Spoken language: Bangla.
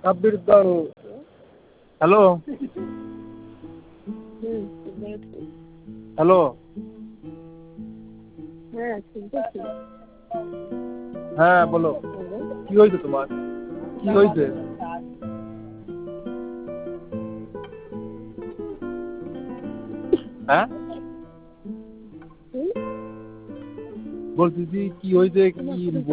কাব্যের দল। Hello hello. হ্যাঁ বলো, কি হয়েছে তোমার? কি হয়েছে? হ্যাঁ বলতেছি কি হয়েছে, কি